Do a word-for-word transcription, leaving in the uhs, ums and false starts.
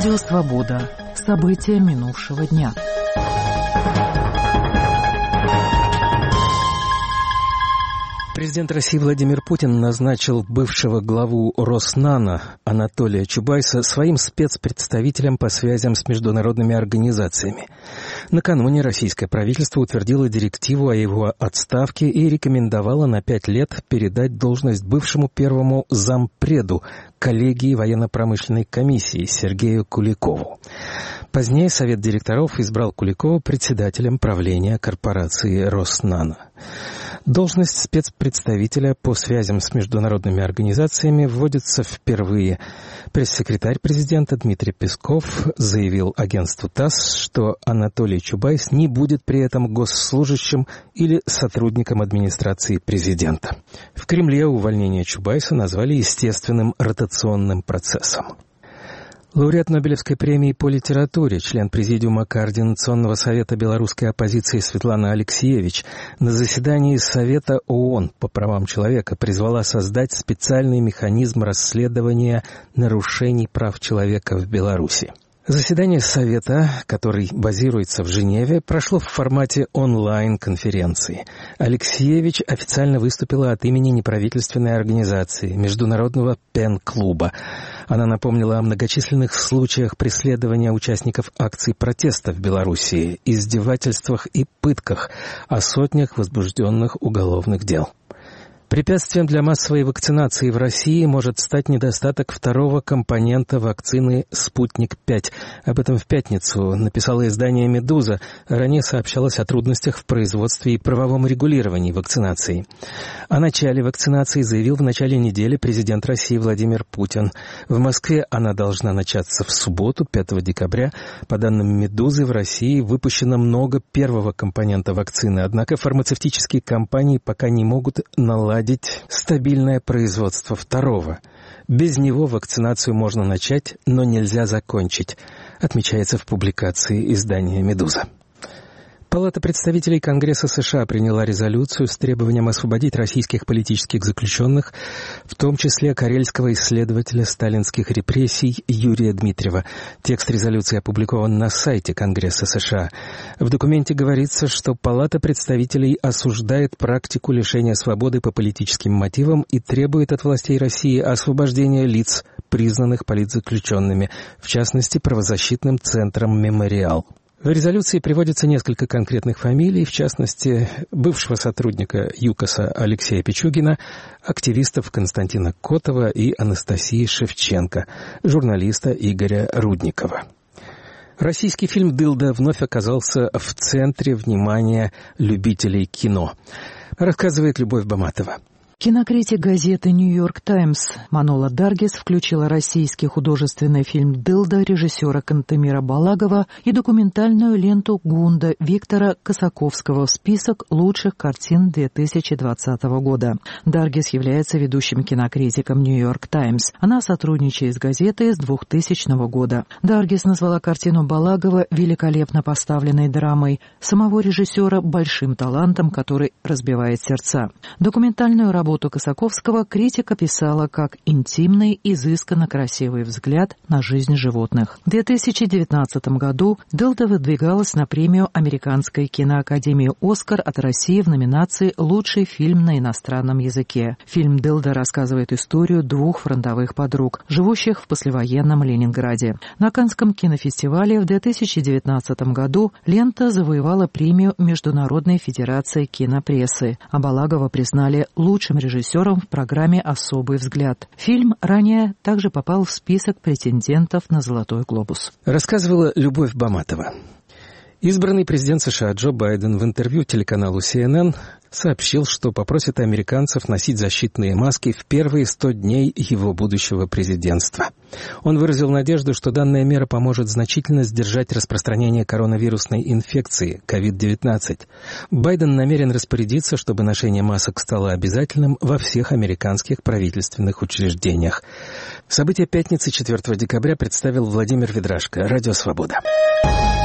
Радио «Свобода». События минувшего дня. Президент России Владимир Путин назначил бывшего главу Роснано Анатолия Чубайса своим спецпредставителем по связям с международными организациями. Накануне российское правительство утвердило директиву о его отставке и рекомендовало на пять лет передать должность бывшему первому зампреду коллегии военно-промышленной комиссии Сергею Куликову. Позднее Совет директоров избрал Куликова председателем правления корпорации Роснано. Должность спецпредставителя по связям с международными организациями вводится впервые. Пресс-секретарь президента Дмитрий Песков заявил агентству ТАСС, что Анатолий Чубайс не будет при этом госслужащим или сотрудником администрации президента. В Кремле увольнение Чубайса назвали естественным ротационным процессом. Лауреат Нобелевской премии по литературе, член Президиума Координационного совета белорусской оппозиции Светлана Алексиевич на заседании Совета ООН по правам человека призвала создать специальный механизм расследования нарушений прав человека в Беларуси. Заседание Совета, который базируется в Женеве, прошло в формате онлайн-конференции. Алексиевич официально выступила от имени неправительственной организации Международного пен-клуба. Она напомнила о многочисленных случаях преследования участников акций протеста в Белоруссии, издевательствах и пытках, о сотнях возбужденных уголовных дел. Препятствием для массовой вакцинации в России может стать недостаток второго компонента вакцины «Спутник-пять». Об этом в пятницу написало издание «Медуза». Ранее сообщалось о трудностях в производстве и правовом регулировании вакцинации. О начале вакцинации заявил в начале недели президент России Владимир Путин. В Москве она должна начаться в субботу, пятого декабря. По данным «Медузы», в России выпущено много первого компонента вакцины, однако фармацевтические компании пока не могут наладить стабильное производство второго. Без него вакцинацию можно начать, но нельзя закончить, отмечается в публикации издания «Медуза». Палата представителей Конгресса США приняла резолюцию с требованием освободить российских политических заключенных, в том числе карельского исследователя сталинских репрессий Юрия Дмитриева. Текст резолюции опубликован на сайте Конгресса США. В документе говорится, что Палата представителей осуждает практику лишения свободы по политическим мотивам и требует от властей России освобождения лиц, признанных политзаключенными, в частности, правозащитным центром «Мемориал». В резолюции приводится несколько конкретных фамилий, в частности, бывшего сотрудника ЮКОСа Алексея Пичугина, активистов Константина Котова и Анастасии Шевченко, журналиста Игоря Рудникова. Российский фильм «Дылда» вновь оказался в центре внимания любителей кино, рассказывает Любовь Баматова. Кинокритик газеты «Нью-Йорк Таймс» Манола Даргис включила российский художественный фильм «Дылда» режиссера Кантемира Балагова и документальную ленту «Гунда» Виктора Косаковского в список лучших картин две тысячи двадцатого года. Даргис является ведущим кинокритиком «Нью-Йорк Таймс». Она сотрудничает с газетой с двухтысячного года. Даргис назвала картину Балагова великолепно поставленной драмой, самого режиссера большим талантом, который разбивает сердца. Документальную работу Работу Косаковского критика писала как интимный, изысканно красивый взгляд на жизнь животных. В две тысячи девятнадцатом году «Дылда» выдвигалась на премию Американской киноакадемии «Оскар» от России в номинации «Лучший фильм на иностранном языке». Фильм «Дылда» рассказывает историю двух фронтовых подруг, живущих в послевоенном Ленинграде. На Каннском кинофестивале в две тысячи девятнадцатом году лента завоевала премию Международной федерации кинопрессы, а Балагова признали лучшим режиссером в программе «Особый взгляд». Фильм ранее также попал в список претендентов на «Золотой глобус». Рассказывала Любовь Баматова. Избранный президент США Джо Байден в интервью телеканалу си эн эн сообщил, что попросит американцев носить защитные маски в первые сто дней его будущего президентства. Он выразил надежду, что данная мера поможет значительно сдержать распространение коронавирусной инфекции ковид девятнадцать. Байден намерен распорядиться, чтобы ношение масок стало обязательным во всех американских правительственных учреждениях. События пятницы четвёртого декабря представил Владимир Ведрашко. Радио «Свобода».